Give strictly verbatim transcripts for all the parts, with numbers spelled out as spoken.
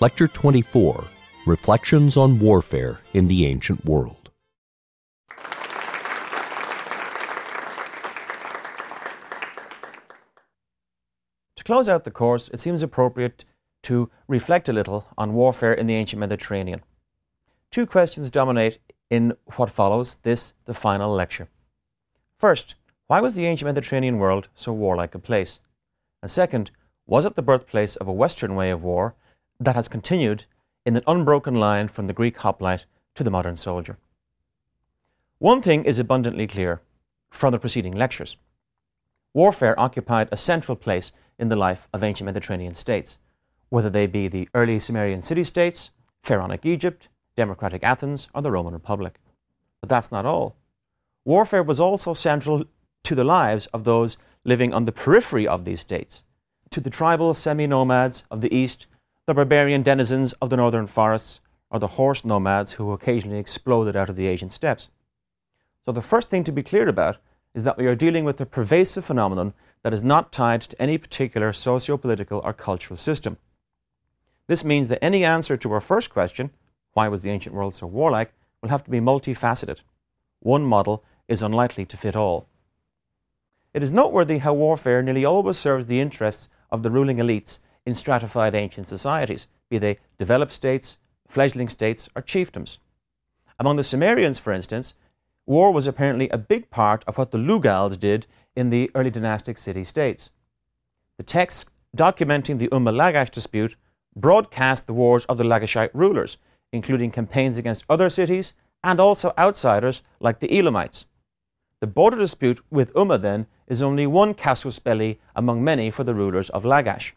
Lecture twenty-four, Reflections on Warfare in the Ancient World. To close out the course, it seems appropriate to reflect a little on warfare in the ancient Mediterranean. Two questions dominate in what follows, this, the final lecture. First, why was the ancient Mediterranean world so warlike a place? And second, was it the birthplace of a Western way of war that has continued in an unbroken line from the Greek hoplite to the modern soldier? One thing is abundantly clear from the preceding lectures. Warfare occupied a central place in the life of ancient Mediterranean states, whether they be the early Sumerian city-states, pharaonic Egypt, democratic Athens, or the Roman Republic. But that's not all. Warfare was also central to the lives of those living on the periphery of these states, to the tribal semi-nomads of the east, the barbarian denizens of the northern forests, or the horse nomads who occasionally exploded out of the Asian steppes. So the first thing to be clear about is that we are dealing with a pervasive phenomenon that is not tied to any particular socio-political or cultural system. This means that any answer to our first question, why was the ancient world so warlike, will have to be multifaceted. One model is unlikely to fit all. It is noteworthy how warfare nearly always serves the interests of the ruling elites in stratified ancient societies, be they developed states, fledgling states, or chiefdoms. Among the Sumerians, for instance, war was apparently a big part of what the Lugals did in the early dynastic city-states. The texts documenting the Umma-Lagash dispute broadcast the wars of the Lagashite rulers, including campaigns against other cities and also outsiders like the Elamites. The border dispute with Umma, then, is only one casus belli among many for the rulers of Lagash.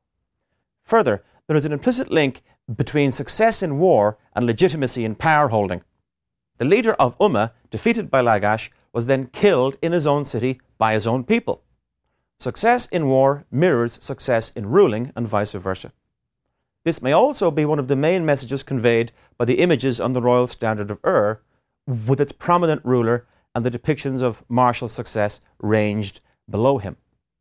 Further, there is an implicit link between success in war and legitimacy in power holding. The leader of Umma, defeated by Lagash, was then killed in his own city by his own people. Success in war mirrors success in ruling and vice versa. This may also be one of the main messages conveyed by the images on the royal standard of Ur, with its prominent ruler and the depictions of martial success ranged below him.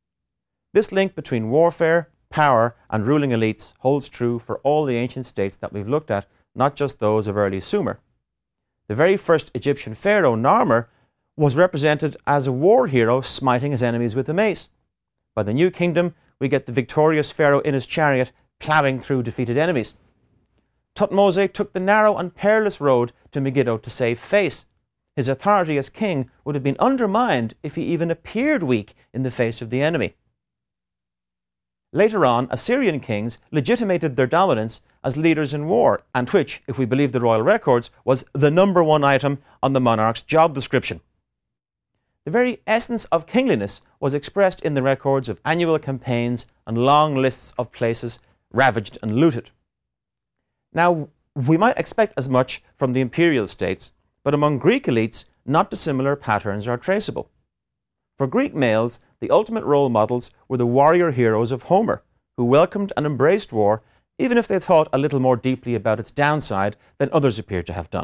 This link between warfare, power, and ruling elites holds true for all the ancient states that we've looked at, not just those of early Sumer. The very first Egyptian pharaoh, Narmer, was represented as a war hero smiting his enemies with a mace. By the New Kingdom, we get the victorious pharaoh in his chariot ploughing through defeated enemies. Thutmose took the narrow and perilous road to Megiddo to save face. His authority as king would have been undermined if he even appeared weak in the face of the enemy. Later on, Assyrian kings legitimated their dominance as leaders in war, and which, if we believe the royal records, was the number one item on the monarch's job description. The very essence of kingliness was expressed in the records of annual campaigns and long lists of places ravaged and looted. Now, we might expect as much from the imperial states, but among Greek elites, not dissimilar patterns are traceable. For Greek males, the ultimate role models were the warrior heroes of Homer, who welcomed and embraced war, even if they thought a little more deeply about its downside than others appear to have done.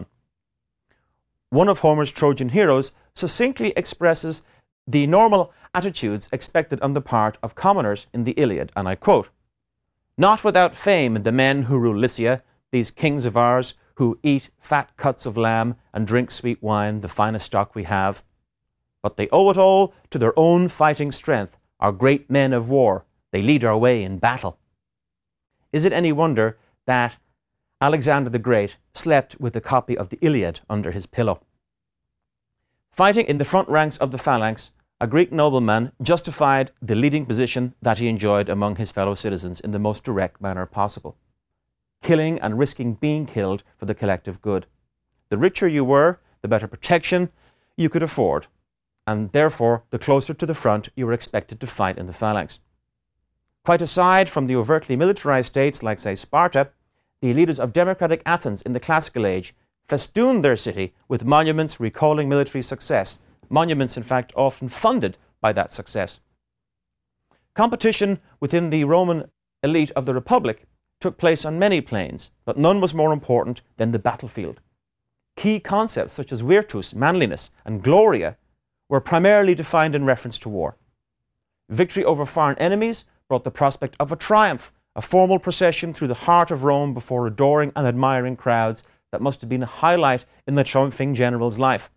One of Homer's Trojan heroes succinctly expresses the normal attitudes expected on the part of commoners in the Iliad, and I quote, "Not without fame the men who rule Lycia, these kings of ours, who eat fat cuts of lamb and drink sweet wine, the finest stock we have. But they owe it all to their own fighting strength, our great men of war. They lead our way in battle." Is it any wonder that Alexander the Great slept with a copy of the Iliad under his pillow? Fighting in the front ranks of the phalanx, a Greek nobleman justified the leading position that he enjoyed among his fellow citizens in the most direct manner possible. Killing and risking being killed for the collective good. The richer you were, the better protection you could afford, and therefore the closer to the front you were expected to fight in the phalanx. Quite aside from the overtly militarized states like, say, Sparta, the leaders of democratic Athens in the classical age festooned their city with monuments recalling military success, monuments in fact often funded by that success. Competition within the Roman elite of the Republic took place on many planes, but none was more important than the battlefield. Key concepts such as virtus, manliness, and gloria were primarily defined in reference to war. Victory over foreign enemies brought the prospect of a triumph a formal procession through the heart of Rome before adoring and admiring crowds that must have been a highlight in the triumphing general's life.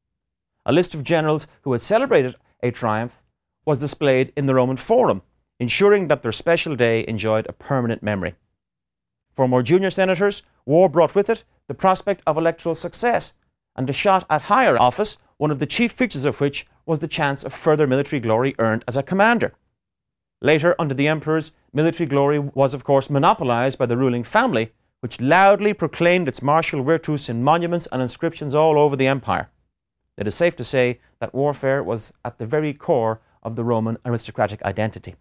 A list of generals who had celebrated a triumph was displayed in the Roman Forum, ensuring that their special day enjoyed a permanent memory. For more junior senators, war brought with it the prospect of electoral success, and a shot at higher office, one of the chief features of which was the chance of further military glory earned as a commander. Later, under the emperors, military glory was of course monopolized by the ruling family, which loudly proclaimed its martial virtues in monuments and inscriptions all over the empire. It is safe to say that warfare was at the very core of the Roman aristocratic identity.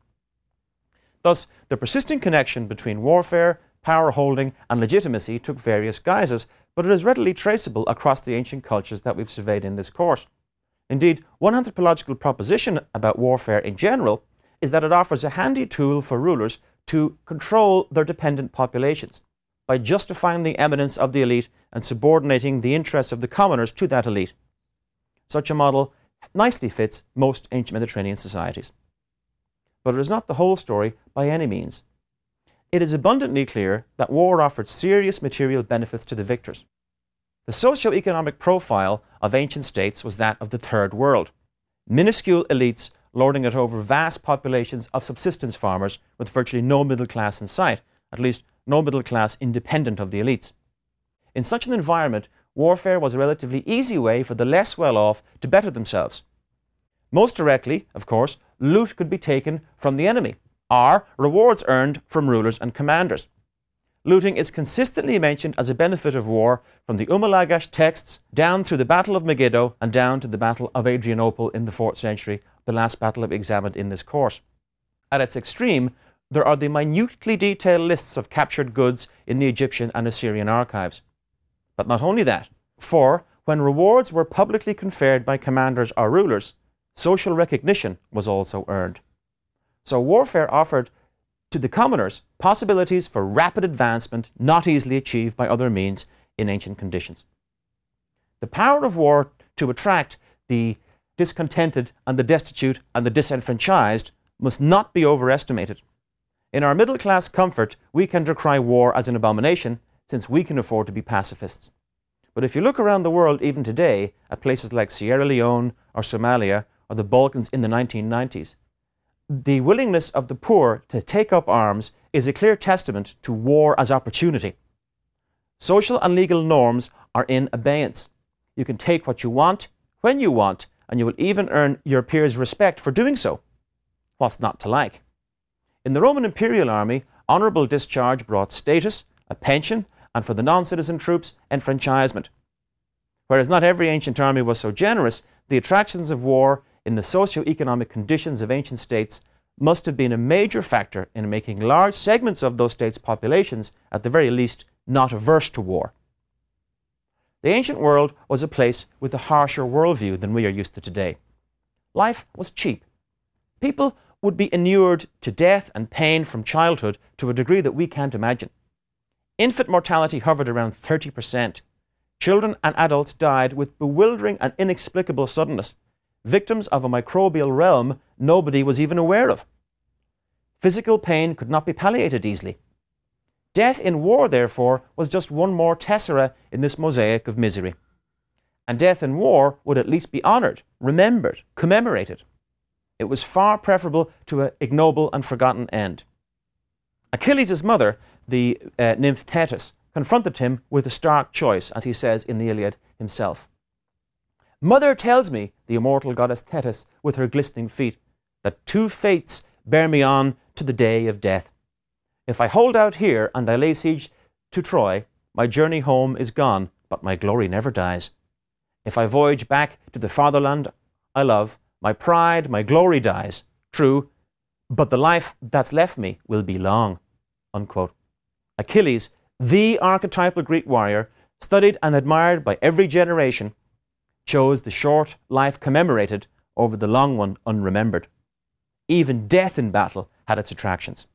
Thus, the persisting connection between warfare, power holding, and legitimacy took various guises, but it is readily traceable across the ancient cultures that we've surveyed in this course. Indeed, one anthropological proposition about warfare in general is that it offers a handy tool for rulers to control their dependent populations by justifying the eminence of the elite and subordinating the interests of the commoners to that elite. Such a model nicely fits most ancient Mediterranean societies. But it is not the whole story by any means. It is abundantly clear that war offered serious material benefits to the victors. The socio-economic profile of ancient states was that of the Third World, minuscule elites lording it over vast populations of subsistence farmers with virtually no middle class in sight, at least no middle class independent of the elites. In such an environment, warfare was a relatively easy way for the less well-off to better themselves. Most directly, of course, loot could be taken from the enemy, or rewards earned from rulers and commanders. Looting is consistently mentioned as a benefit of war from the Umm al-Lagash texts down through the Battle of Megiddo and down to the Battle of Adrianople in the fourth century, the last battle I've examined in this course. At its extreme, there are the minutely detailed lists of captured goods in the Egyptian and Assyrian archives. But not only that, for when rewards were publicly conferred by commanders or rulers, social recognition was also earned. So warfare offered to the commoners possibilities for rapid advancement not easily achieved by other means in ancient conditions. The power of war to attract the discontented and the destitute and the disenfranchised must not be overestimated. In our middle class comfort, we can decry war as an abomination since we can afford to be pacifists. But if you look around the world even today at places like Sierra Leone or Somalia or the Balkans in the nineteen nineties, the willingness of the poor to take up arms is a clear testament to war as opportunity. Social and legal norms are in abeyance. You can take what you want, when you want, and you will even earn your peers' respect for doing so. What's not to like? In the Roman imperial army, honourable discharge brought status, a pension, and for the non-citizen troops, enfranchisement. Whereas not every ancient army was so generous, the attractions of war in the socio-economic conditions of ancient states must have been a major factor in making large segments of those states' populations, at the very least, not averse to war. The ancient world was a place with a harsher worldview than we are used to today. Life was cheap. People would be inured to death and pain from childhood to a degree that we can't imagine. Infant mortality hovered around thirty percent. Children and adults died with bewildering and inexplicable suddenness, victims of a microbial realm nobody was even aware of. Physical pain could not be palliated easily. Death in war, therefore, was just one more tessera in this mosaic of misery. And death in war would at least be honoured, remembered, commemorated. It was far preferable to an ignoble and forgotten end. Achilles' mother, the uh, nymph Thetis, confronted him with a stark choice, as he says in the Iliad himself. "Mother tells me," the immortal goddess Thetis with her glistening feet, "that two fates bear me on to the day of death. If I hold out here and I lay siege to Troy, my journey home is gone, but my glory never dies. If I voyage back to the fatherland I love, my pride, my glory dies. True, but the life that's left me will be long." Unquote. Achilles, the archetypal Greek warrior, studied and admired by every generation, chose the short life commemorated over the long one unremembered. Even death in battle had its attractions.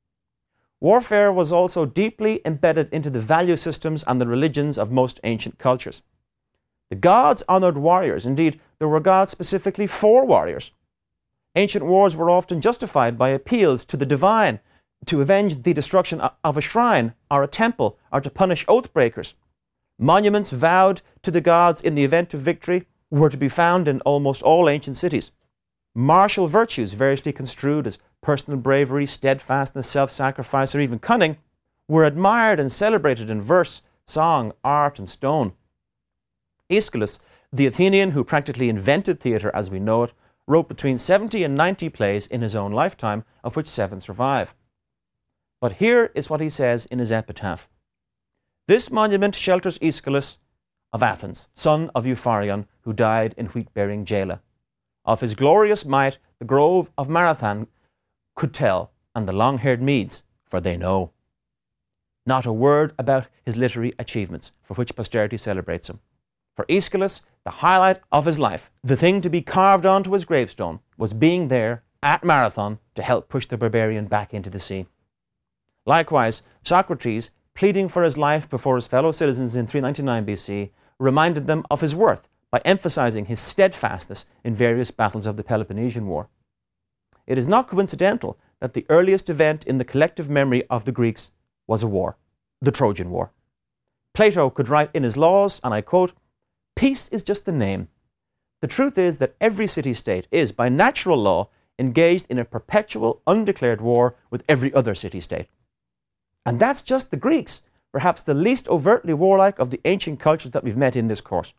Warfare was also deeply embedded into the value systems and the religions of most ancient cultures. The gods honoured warriors. Indeed, there were gods specifically for warriors. Ancient wars were often justified by appeals to the divine, to avenge the destruction of a shrine or a temple or to punish oath breakers. Monuments vowed to the gods in the event of victory were to be found in almost all ancient cities. Martial virtues, variously construed as personal bravery, steadfastness, self-sacrifice, or even cunning, were admired and celebrated in verse, song, art, and stone. Aeschylus, the Athenian who practically invented theatre as we know it, wrote between seventy and ninety plays in his own lifetime, of which seven survive. But here is what he says in his epitaph. This monument shelters Aeschylus of Athens, son of Euphorion, who died in wheat-bearing Gela. Of his glorious might the grove of Marathon could tell, and the long-haired Medes, for they know. Not a word about his literary achievements, for which posterity celebrates him. For Aeschylus, the highlight of his life, the thing to be carved onto his gravestone, was being there at Marathon to help push the barbarian back into the sea. Likewise, Socrates, pleading for his life before his fellow citizens in three ninety-nine B C, reminded them of his worth by emphasizing his steadfastness in various battles of the Peloponnesian War. It is not coincidental that the earliest event in the collective memory of the Greeks was a war, the Trojan War. Plato could write in his Laws, and I quote, "Peace is just the name. The truth is that every city-state is, by natural law, engaged in a perpetual, undeclared war with every other city-state." And that's just the Greeks, perhaps the least overtly warlike of the ancient cultures that we've met in this course.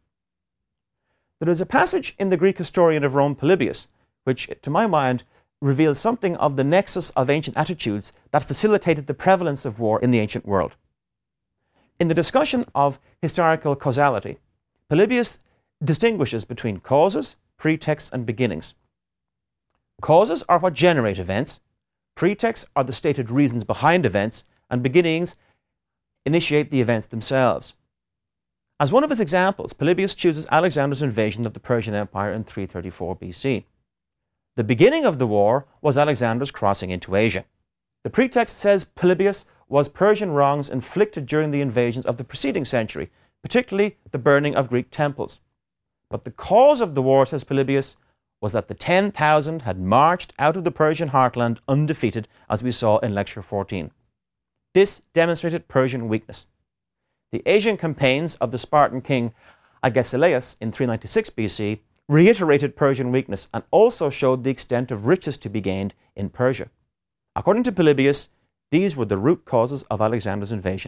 There is a passage in the Greek historian of Rome, Polybius, which, to my mind, reveals something of the nexus of ancient attitudes that facilitated the prevalence of war in the ancient world. In the discussion of historical causality, Polybius distinguishes between causes, pretexts, and beginnings. Causes are what generate events, pretexts are the stated reasons behind events, and beginnings initiate the events themselves. As one of his examples, Polybius chooses Alexander's invasion of the Persian Empire in three thirty-four B C. The beginning of the war was Alexander's crossing into Asia. The pretext, says Polybius, was Persian wrongs inflicted during the invasions of the preceding century, particularly the burning of Greek temples. But the cause of the war, says Polybius, was that the ten thousand had marched out of the Persian heartland undefeated, as we saw in Lecture fourteen. This demonstrated Persian weakness. The Asian campaigns of the Spartan king Agesilaus in three ninety-six B C reiterated Persian weakness and also showed the extent of riches to be gained in Persia. According to Polybius, these were the root causes of Alexander's invasion.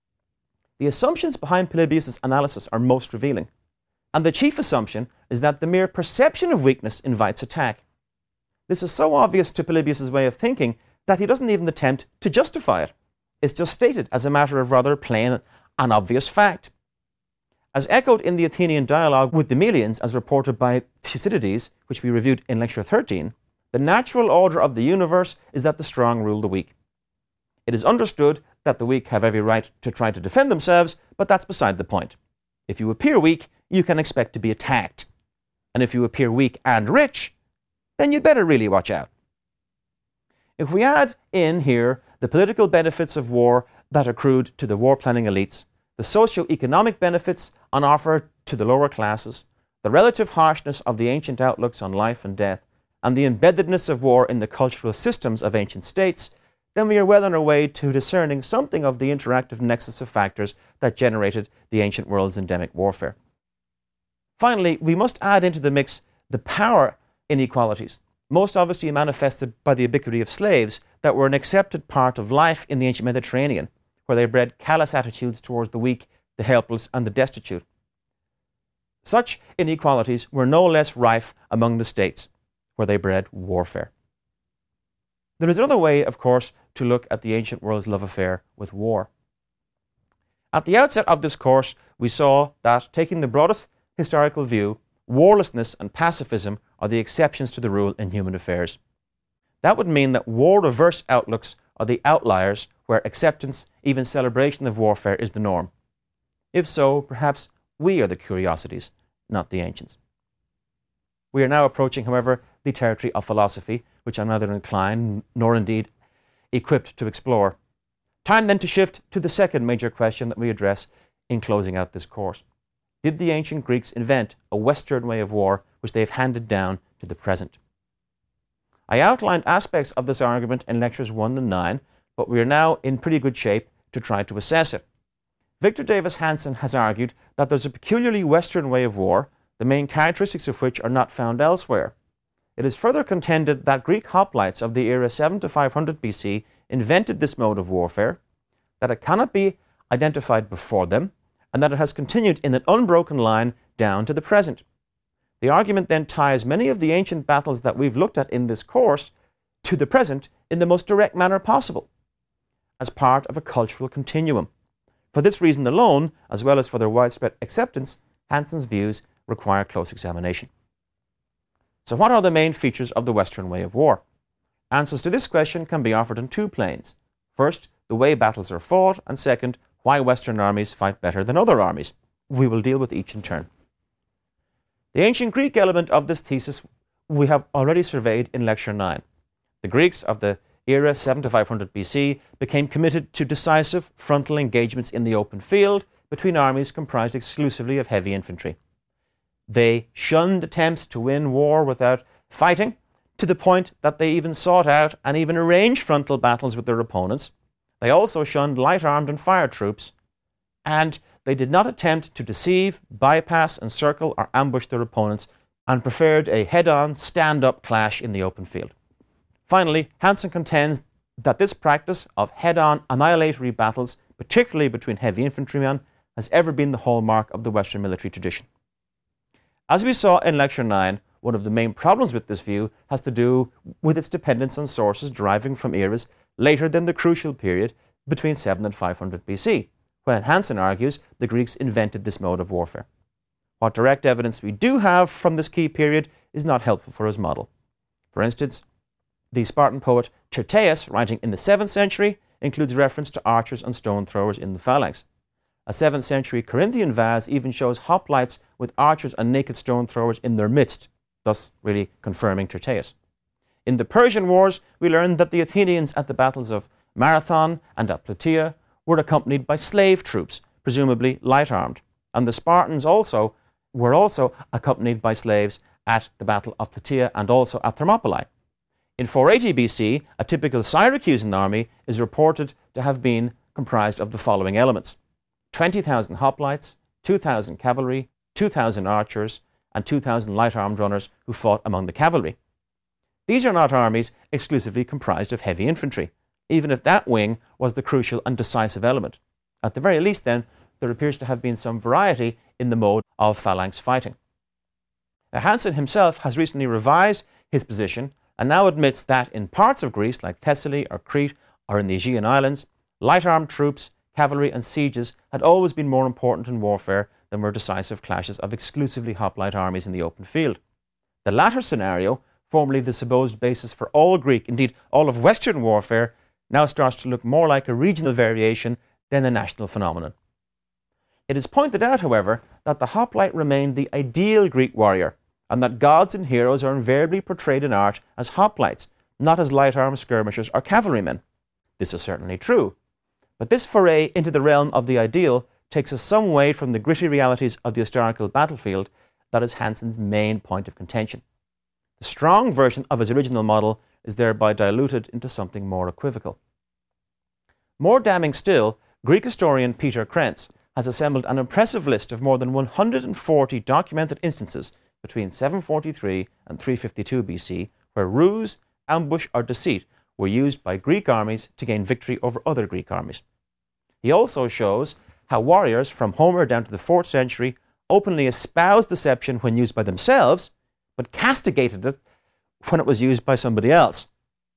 The assumptions behind Polybius' analysis are most revealing, and the chief assumption is that the mere perception of weakness invites attack. This is so obvious to Polybius' way of thinking that he doesn't even attempt to justify it. It's just stated as a matter of rather plain and obvious fact. As echoed in the Athenian dialogue with the Melians, as reported by Thucydides, which we reviewed in Lecture thirteen, the natural order of the universe is that the strong rule the weak. It is understood that the weak have every right to try to defend themselves, but that's beside the point. If you appear weak, you can expect to be attacked. And if you appear weak and rich, then you'd better really watch out. If we add in here the political benefits of war that accrued to the war-planning elites, the socio-economic benefits on offer to the lower classes, the relative harshness of the ancient outlooks on life and death, and the embeddedness of war in the cultural systems of ancient states, then we are well on our way to discerning something of the interactive nexus of factors that generated the ancient world's endemic warfare. Finally, we must add into the mix the power inequalities, most obviously manifested by the ubiquity of slaves that were an accepted part of life in the ancient Mediterranean, where they bred callous attitudes towards the weak, the helpless, and the destitute. Such inequalities were no less rife among the states, where they bred warfare. There is another way, of course, to look at the ancient world's love affair with war. At the outset of this course, we saw that, taking the broadest historical view, warlessness and pacifism are the exceptions to the rule in human affairs. That would mean that war-reverse outlooks are the outliers where acceptance, even celebration of warfare is the norm. If so, perhaps we are the curiosities, not the ancients. We are now approaching, however, the territory of philosophy, which I'm neither inclined nor indeed equipped to explore. Time then to shift to the second major question that we address in closing out this course. Did the ancient Greeks invent a Western way of war which they have handed down to the present? I outlined aspects of this argument in Lectures one and nine, but we are now in pretty good shape to try to assess it. Victor Davis Hanson has argued that there's a peculiarly Western way of war, the main characteristics of which are not found elsewhere. It is further contended that Greek hoplites of the era seven to five hundred B C invented this mode of warfare, that it cannot be identified before them, and that it has continued in an unbroken line down to the present. The argument then ties many of the ancient battles that we've looked at in this course to the present in the most direct manner possible, as part of a cultural continuum. For this reason alone, as well as for their widespread acceptance, Hanson's views require close examination. So what are the main features of the Western way of war? Answers to this question can be offered on two planes. First, the way battles are fought, and second, why Western armies fight better than other armies. We will deal with each in turn. The ancient Greek element of this thesis we have already surveyed in Lecture nine. The Greeks of the era seven to five hundred B C became committed to decisive frontal engagements in the open field between armies comprised exclusively of heavy infantry. They shunned attempts to win war without fighting, to the point that they even sought out and even arranged frontal battles with their opponents. They also shunned light-armed and fire troops, and they did not attempt to deceive, bypass, encircle, or ambush their opponents, and preferred a head-on, stand-up clash in the open field. Finally, Hanson contends that this practice of head-on annihilatory battles, particularly between heavy infantrymen, has ever been the hallmark of the Western military tradition. As we saw in Lecture nine, one of the main problems with this view has to do with its dependence on sources deriving from eras later than the crucial period between seven and five hundred B C, when Hanson argues the Greeks invented this mode of warfare. What direct evidence we do have from this key period is not helpful for his model. For instance, the Spartan poet Tyrtaeus, writing in the seventh century, includes reference to archers and stone throwers in the phalanx. A seventh century Corinthian vase even shows hoplites with archers and naked stone throwers in their midst, thus really confirming Tyrtaeus. In the Persian Wars, we learn that the Athenians at the battles of Marathon and at Plataea were accompanied by slave troops, presumably light-armed, and the Spartans also were also accompanied by slaves at the Battle of Plataea and also at Thermopylae. In four eighty B C, a typical Syracusan army is reported to have been comprised of the following elements: twenty thousand hoplites, two thousand cavalry, two thousand archers, and two thousand light-armed runners who fought among the cavalry. These are not armies exclusively comprised of heavy infantry, even if that wing was the crucial and decisive element. At the very least, then, there appears to have been some variety in the mode of phalanx fighting. Now, Hanson himself has recently revised his position and now admits that in parts of Greece, like Thessaly or Crete or in the Aegean Islands, light-armed troops, cavalry and sieges had always been more important in warfare than were decisive clashes of exclusively hoplite armies in the open field. The latter scenario, formerly the supposed basis for all Greek, indeed all of Western warfare, now starts to look more like a regional variation than a national phenomenon. It is pointed out, however, that the hoplite remained the ideal Greek warrior, and that gods and heroes are invariably portrayed in art as hoplites, not as light-armed skirmishers or cavalrymen. This is certainly true, but this foray into the realm of the ideal takes us some way from the gritty realities of the historical battlefield that is Hanson's main point of contention. The strong version of his original model is thereby diluted into something more equivocal. More damning still, Greek historian Peter Krentz has assembled an impressive list of more than one hundred forty documented instances between seven forty-three and three fifty-two B C where ruse, ambush or deceit were used by Greek armies to gain victory over other Greek armies. He also shows how warriors from Homer down to the fourth century openly espoused deception when used by themselves, but castigated it when it was used by somebody else.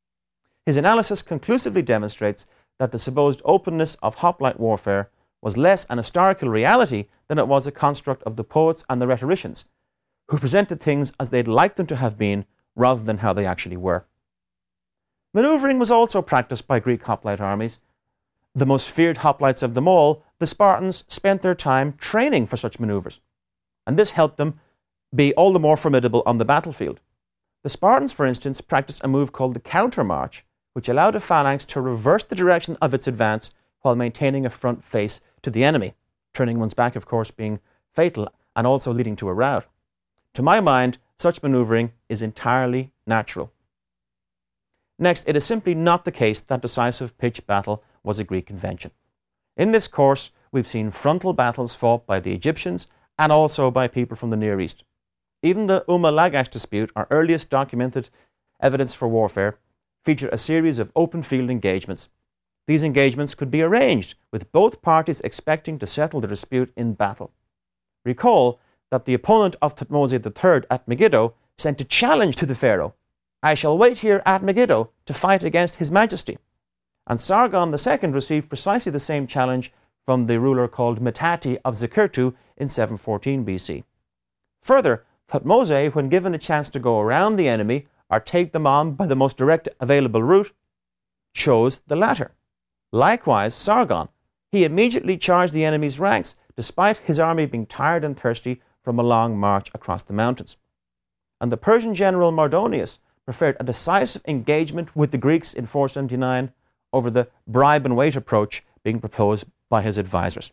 His analysis conclusively demonstrates that the supposed openness of hoplite warfare was less an historical reality than it was a construct of the poets and the rhetoricians, who presented things as they'd like them to have been rather than how they actually were. Maneuvering was also practiced by Greek hoplite armies. The most feared hoplites of them all, the Spartans, spent their time training for such maneuvers, and this helped them be all the more formidable on the battlefield. The Spartans, for instance, practiced a move called the countermarch, which allowed a phalanx to reverse the direction of its advance while maintaining a front face to the enemy, turning one's back, of course, being fatal and also leading to a rout. To my mind, such maneuvering is entirely natural. Next, it is simply not the case that decisive pitched battle was a Greek invention. In this course, we've seen frontal battles fought by the Egyptians and also by people from the Near East. Even the Umm al-Lagash dispute, our earliest documented evidence for warfare, featured a series of open field engagements. These engagements could be arranged, with both parties expecting to settle the dispute in battle. Recall that the opponent of Thutmose the third at Megiddo sent a challenge to the pharaoh: "I shall wait here at Megiddo to fight against His Majesty." And Sargon the second received precisely the same challenge from the ruler called Metati of Zikirtu in seven fourteen B C. Further, Thutmose, when given a chance to go around the enemy or take them on by the most direct available route, chose the latter. Likewise, Sargon, he immediately charged the enemy's ranks, despite his army being tired and thirsty from a long march across the mountains. And the Persian general Mardonius preferred a decisive engagement with the Greeks in four seventy-nine over the bribe and wait approach being proposed by his advisors.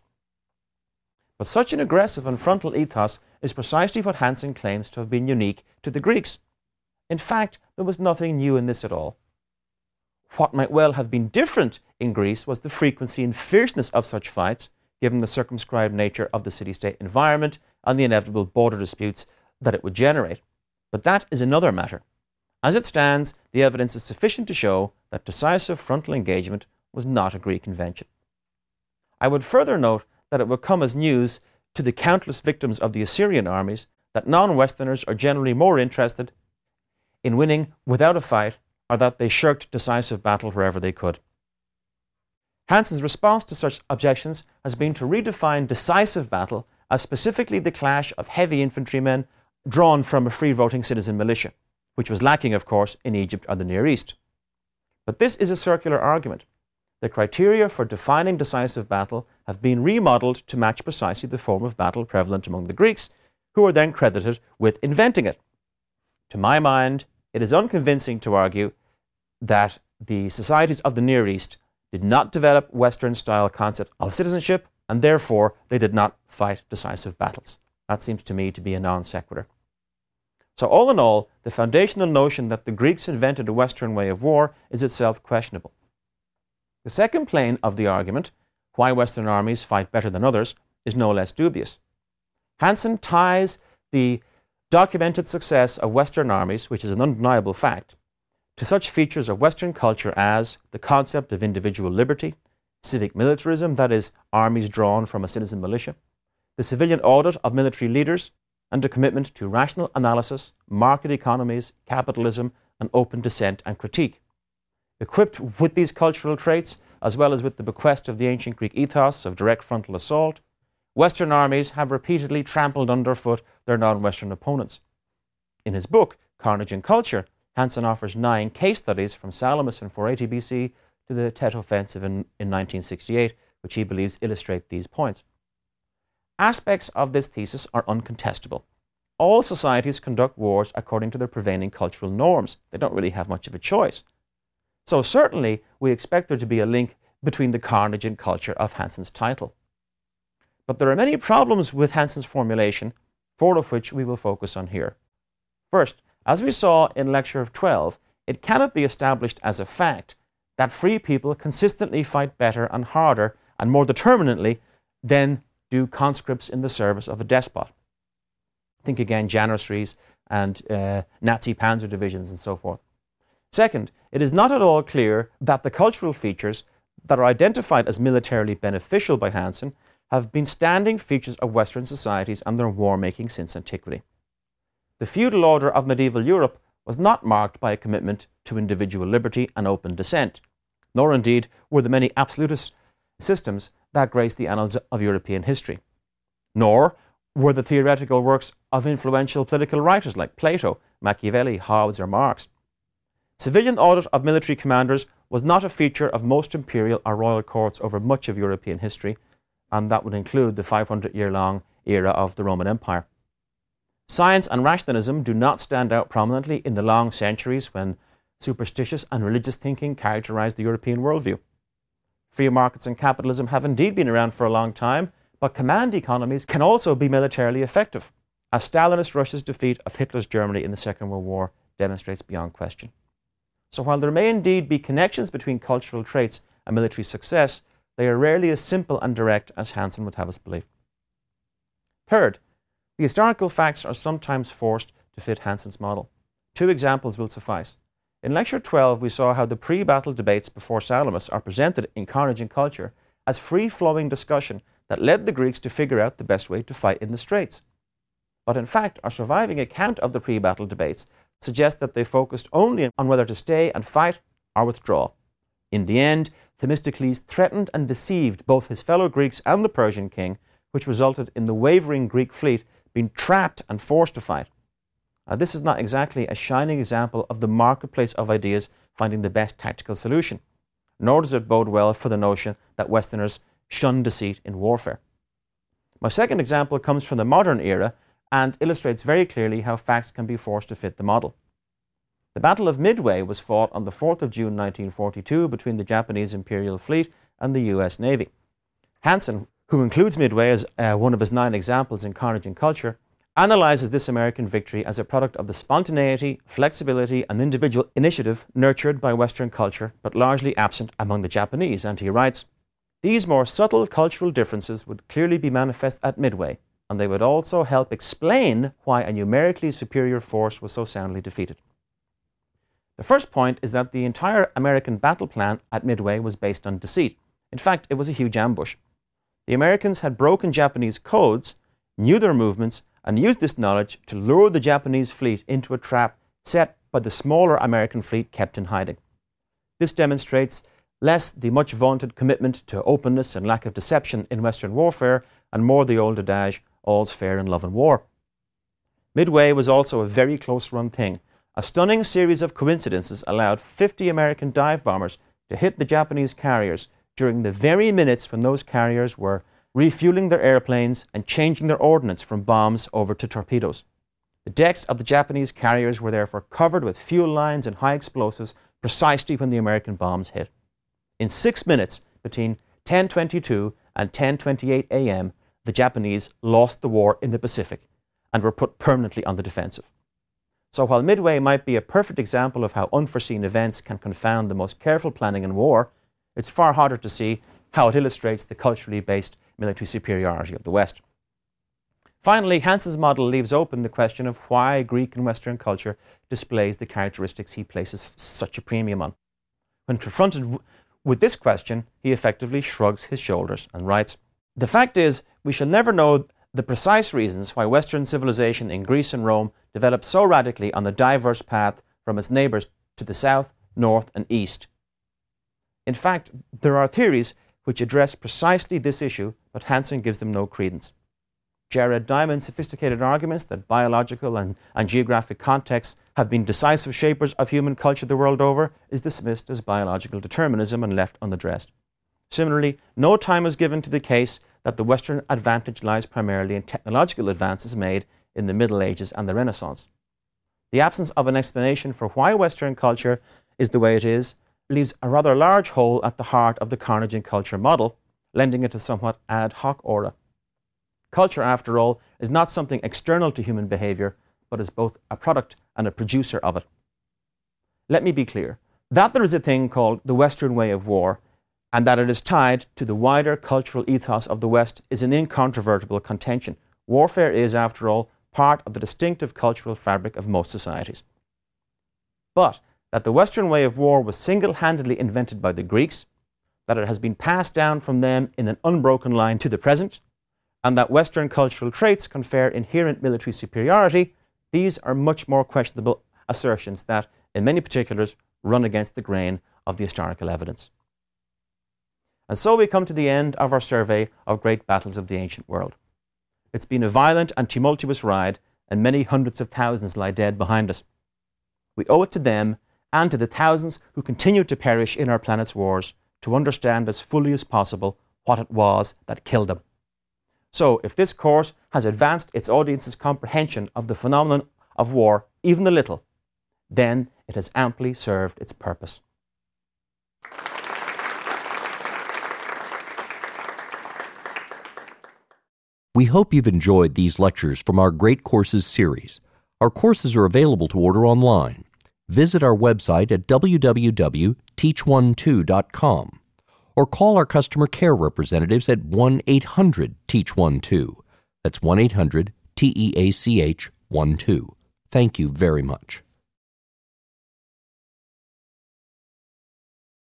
But such an aggressive and frontal ethos is precisely what Hansen claims to have been unique to the Greeks. In fact, there was nothing new in this at all. What might well have been different in Greece was the frequency and fierceness of such fights, given the circumscribed nature of the city-state environment and the inevitable border disputes that it would generate. But that is another matter. As it stands, the evidence is sufficient to show that decisive frontal engagement was not a Greek invention. I would further note that it would come as news to the countless victims of the Assyrian armies that non-Westerners are generally more interested in winning without a fight, or that they shirked decisive battle wherever they could. Hansen's response to such objections has been to redefine decisive battle as specifically the clash of heavy infantrymen drawn from a free-voting citizen militia, which was lacking, of course, in Egypt or the Near East. But this is a circular argument. The criteria for defining decisive battle have been remodeled to match precisely the form of battle prevalent among the Greeks, who are then credited with inventing it. To my mind, it is unconvincing to argue that the societies of the Near East did not develop Western-style concept of citizenship, and therefore they did not fight decisive battles. That seems to me to be a non sequitur. So all in all, the foundational notion that the Greeks invented a Western way of war is itself questionable. The second plane of the argument, why Western armies fight better than others, is no less dubious. Hansen ties the documented success of Western armies, which is an undeniable fact, to such features of Western culture as the concept of individual liberty, civic militarism, that is, armies drawn from a citizen militia, the civilian audit of military leaders, and a commitment to rational analysis, market economies, capitalism, and open dissent and critique. Equipped with these cultural traits, as well as with the bequest of the ancient Greek ethos of direct frontal assault, Western armies have repeatedly trampled underfoot their non-Western opponents. In his book, Carnage and Culture, Hansen offers nine case studies from Salamis in four eighty B C to the Tet Offensive in, in nineteen sixty-eight, which he believes illustrate these points. Aspects of this thesis are uncontestable. All societies conduct wars according to their prevailing cultural norms. They don't really have much of a choice. So certainly, we expect there to be a link between the carnage and culture of Hansen's title. But there are many problems with Hansen's formulation, four of which we will focus on here. First, as we saw in lecture twelve, it cannot be established as a fact that free people consistently fight better and harder and more determinately than do conscripts in the service of a despot. Think again, Janissaries and uh, Nazi panzer divisions and so forth. Second, it is not at all clear that the cultural features that are identified as militarily beneficial by Hansen have been standing features of Western societies and their war-making since antiquity. The feudal order of medieval Europe was not marked by a commitment to individual liberty and open dissent, nor indeed were the many absolutist systems that grace the annals of European history. Nor were the theoretical works of influential political writers like Plato, Machiavelli, Hobbes, or Marx. Civilian audit of military commanders was not a feature of most imperial or royal courts over much of European history, and that would include the five hundred year long era of the Roman Empire. Science and rationalism do not stand out prominently in the long centuries when superstitious and religious thinking characterized the European worldview. Free markets and capitalism have indeed been around for a long time, but command economies can also be militarily effective, as Stalinist Russia's defeat of Hitler's Germany in the Second World War demonstrates beyond question. So while there may indeed be connections between cultural traits and military success, they are rarely as simple and direct as Hansen would have us believe. Third, the historical facts are sometimes forced to fit Hansen's model. Two examples will suffice. In Lecture twelve, we saw how the pre-battle debates before Salamis are presented in Carnage and Culture as free-flowing discussion that led the Greeks to figure out the best way to fight in the Straits. But in fact, our surviving account of the pre-battle debates suggests that they focused only on whether to stay and fight or withdraw. In the end, Themistocles threatened and deceived both his fellow Greeks and the Persian king, which resulted in the wavering Greek fleet being trapped and forced to fight. Now, this is not exactly a shining example of the marketplace of ideas finding the best tactical solution, nor does it bode well for the notion that Westerners shun deceit in warfare. My second example comes from the modern era and illustrates very clearly how facts can be forced to fit the model. The Battle of Midway was fought on the fourth of June nineteen forty-two between the Japanese Imperial Fleet and the U S Navy. Hansen, who includes Midway as uh, one of his nine examples in Carnage and Culture, analyzes this American victory as a product of the spontaneity, flexibility, and individual initiative nurtured by Western culture, but largely absent among the Japanese, and he writes, "These more subtle cultural differences would clearly be manifest at Midway, and they would also help explain why a numerically superior force was so soundly defeated." The first point is that the entire American battle plan at Midway was based on deceit. In fact, it was a huge ambush. The Americans had broken Japanese codes, knew their movements, and used this knowledge to lure the Japanese fleet into a trap set by the smaller American fleet kept in hiding. This demonstrates less the much vaunted commitment to openness and lack of deception in Western warfare, and more the old adage, all's fair in love and war. Midway was also a very close-run thing. A stunning series of coincidences allowed fifty American dive bombers to hit the Japanese carriers during the very minutes when those carriers were refueling their airplanes and changing their ordnance from bombs over to torpedoes. The decks of the Japanese carriers were therefore covered with fuel lines and high explosives precisely when the American bombs hit. In six minutes, between ten twenty-two and ten twenty-eight a m, the Japanese lost the war in the Pacific and were put permanently on the defensive. So while Midway might be a perfect example of how unforeseen events can confound the most careful planning in war, it's far harder to see how it illustrates the culturally based military superiority of the West. Finally, Hansen's model leaves open the question of why Greek and Western culture displays the characteristics he places such a premium on. When confronted w- with this question, he effectively shrugs his shoulders and writes, "The fact is, we shall never know the precise reasons why Western civilization in Greece and Rome developed so radically on the diverse path from its neighbours to the south, north, and east. In fact, there are theories which address precisely this issue, but Hansen gives them no credence. Jared Diamond's sophisticated arguments that biological and, and geographic contexts have been decisive shapers of human culture the world over is dismissed as biological determinism and left unaddressed. Similarly, no time is given to the case that the Western advantage lies primarily in technological advances made in the Middle Ages and the Renaissance. The absence of an explanation for why Western culture is the way it is leaves a rather large hole at the heart of the Carnage and Culture model, lending it a somewhat ad hoc aura. Culture, after all, is not something external to human behaviour, but is both a product and a producer of it. Let me be clear, that there is a thing called the Western way of war, and that it is tied to the wider cultural ethos of the West is an incontrovertible contention. Warfare is, after all, part of the distinctive cultural fabric of most societies. But that the Western way of war was single-handedly invented by the Greeks, that it has been passed down from them in an unbroken line to the present, and that Western cultural traits confer inherent military superiority, these are much more questionable assertions that, in many particulars, run against the grain of the historical evidence. And so we come to the end of our survey of great battles of the ancient world. It's been a violent and tumultuous ride, and many hundreds of thousands lie dead behind us. We owe it to them and to the thousands who continue to perish in our planet's wars to understand as fully as possible what it was that killed them. So, if this course has advanced its audience's comprehension of the phenomenon of war even a little, then it has amply served its purpose. We hope you've enjoyed these lectures from our Great Courses series. Our courses are available to order online. visit our website at w w w dot teach one two dot com or call our customer care representatives at one eight hundred teach one two. That's one eight hundred T E A C H one two. Thank you very much.